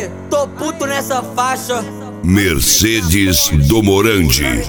Aê, tô puto nessa faixa. Mercedes do Morandi.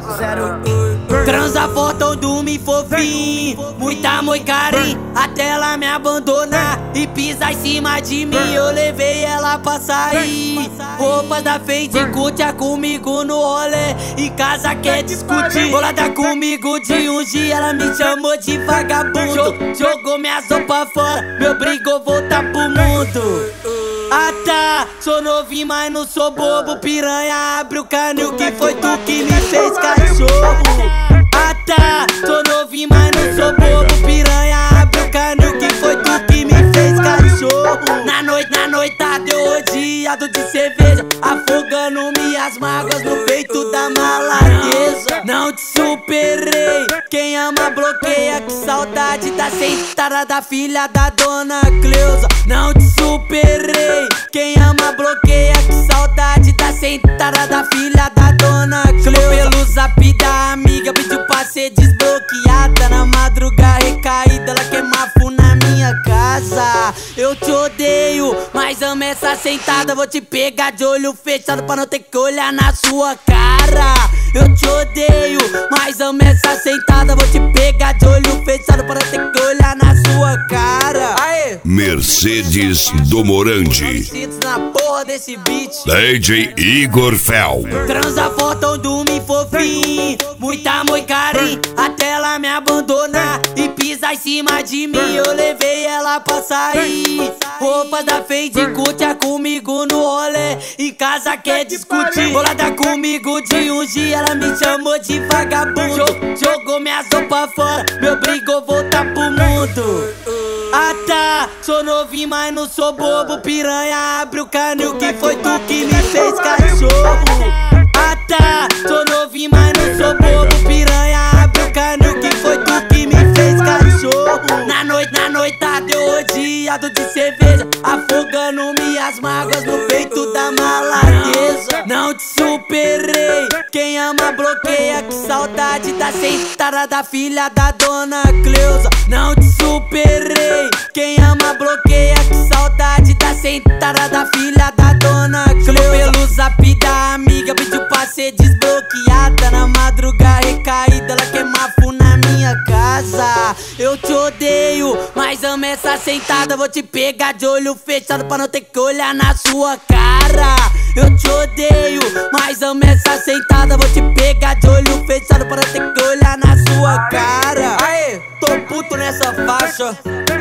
Transa fortão, dorme fofinho, muita amor e carinho, até ela me abandonar e pisar em cima de mim. Eu levei ela pra sair, roupas da Fendi, curtia comigo no rolê, em casa quer discutir. Bolada comigo de um dia, ela me chamou de vagabundo, jogou minhas roupas fora, me obrigou a voltar pro mundo. Ah tá, sou novinho, mas não sou bobo. Piranha, abre o canil, que foi tu que me fez cachorro. Ah tá, sou novinho, mas não sou bobo. Piranha, abre o canil, que foi tu que me fez cachorro. Na noitada eu rodeado de cerveja, afogando minhas mágoas no peito da maladeza. Não te superei, quem ama bloqueia, que saudade da sentada da filha da dona Cleusa. Não te superei, quem ama bloqueia, que saudade da sentada da filha da dona Cleusa. Pelo zap da amiga, pediu pra ser desbloqueada. Na madrugada recaída, ela quer mafo na minha casa. Eu te odeio, mas amo essa sentada. Vou te pegar de olho fechado pra não ter que olhar na sua cara. Eu te odeio, mas amo essa sentada. Vou te pegar de olho fechado pra não ter que olhar na sua cara. Aê! Mercedes do Morandi. Na porra desse beat. DJ Igor Fel. Transa fortão, dorme fofinho, muita amor e carinho, até ela me abandonar e pisar em cima de mim. Eu levei ela pra sair, roupas da Fendi, curtia comigo no rolê, em casa quer discutir. Bolada comigo de um dia, ela me chamou de vagabundo, jogou minhas roupas fora, me obrigou a voltar pro mundo. Ah tá, sou novinho, mas não sou bobo. Piranha, abre o canil, que foi tu que me fez cachorro. Ah tá, sou novinho, mas não sou bobo. Piranha, abre o canil, que foi tu que me fez cachorro. Na noitada eu rodeado de cerveja, afogando minhas mágoas no peito da maladeza. Não te superei, quem ama bloqueia, que saudade da sentada da filha da dona Cleusa. Não te superei, quem ama bloqueia, que saudade da sentada da filha da dona Cleusa. Pelo zap da amiga, pediu pra ser desbloqueada. Na madrugada recaída, ela quer mafo na minha casa. Eu te odeio, mas amo essa sentada. Vou te pegar de olho fechado pra não ter que olhar na sua cara. Eu te odeio, mas amo essa sentada. Vou te pegar de olho fechado pra não ter que olhar na sua cara. Aê, tô puto nessa faixa,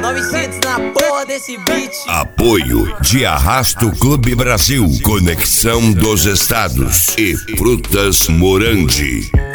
900 na porra desse beat. Apoio de Arrasto Clube Brasil, Conexão dos Estados e Frutas Morandi.